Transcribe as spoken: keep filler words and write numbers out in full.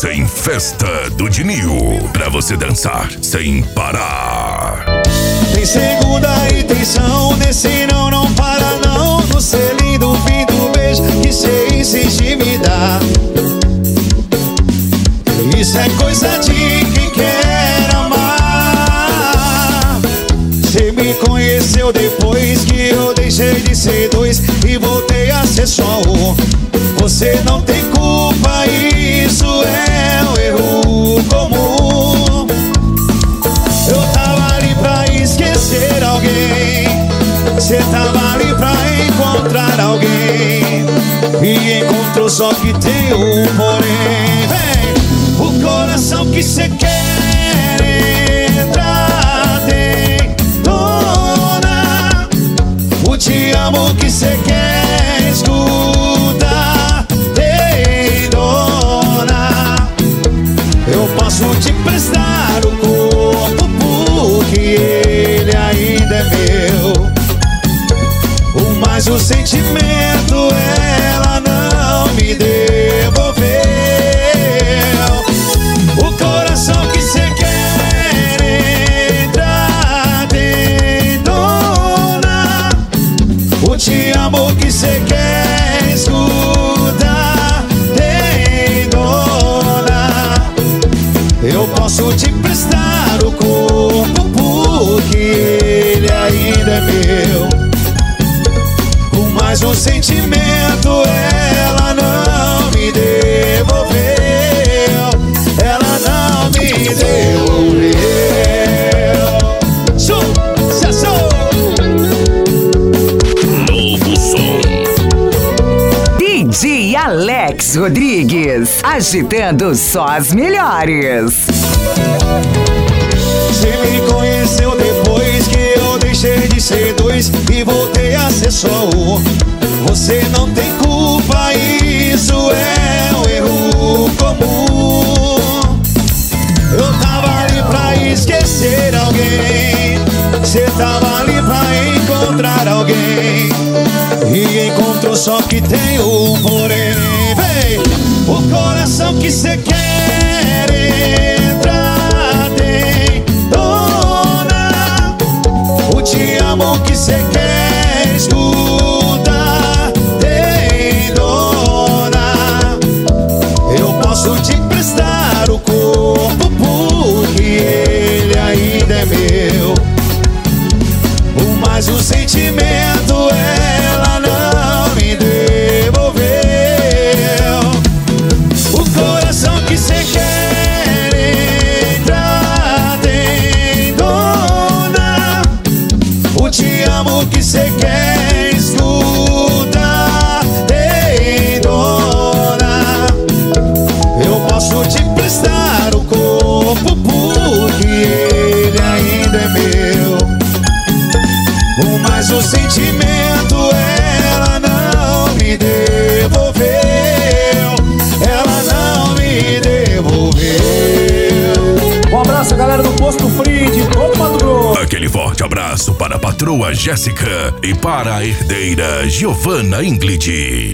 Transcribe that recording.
Sem Festa do Dinil, pra você dançar sem parar. Tem segunda intenção, nesse não, não para não. No selinho do fim do beijo que cê insiste em me dar. Isso é coisa de quem quer amar. Cê me conheceu depois que eu deixei de ser dois e voltei a ser só um. Você não tem culpa, isso é um erro comum. Eu tava ali pra esquecer alguém, cê tava ali pra encontrar alguém, e encontrou só que tem um porém. Vem, o coração que cê quer entrar tem dona. O te amo que cê quer escutar tem dona. Eu posso te prestar o corpo porque ele ainda é meu, mas o sentimento ela não me devolveu. O coração que cê quer entrar tem dona. O te amo que cê quer escutar tem dona. Eu posso te prestar o corpo porque ele ainda é meu, mas o sentimento ela não me devolveu. Ela não me devolveu. Sucesso! Novo som. D J Alex Rodrigues, agitando só as melhores. Você me conheceu depois que eu deixei de ser dois e voltei a ser só um. Você não tem culpa, isso é um erro comum. Eu tava ali pra esquecer alguém, cê tava ali pra encontrar alguém, e encontrou só que tem um porém. Vem, o coração que cê quer entrar tem dona. O te amo que cê quer escutar tem dona. Eu posso te prestar o corpo porque ele ainda é meu, mas o sentimento ela não me devolveu. O coração que cê quer entrar tem dona. O te amo que cê quer escutar tem dona. Eu posso te prestar o corpo porque ele ainda é meu, mas o sentimento ela não me devolveu. Ela não me devolveu. Um abraço, galera do Posto Free de Novo Mato Grosso. Aquele forte abraço para a patroa Jéssica e para a herdeira Giovanna Ingrid.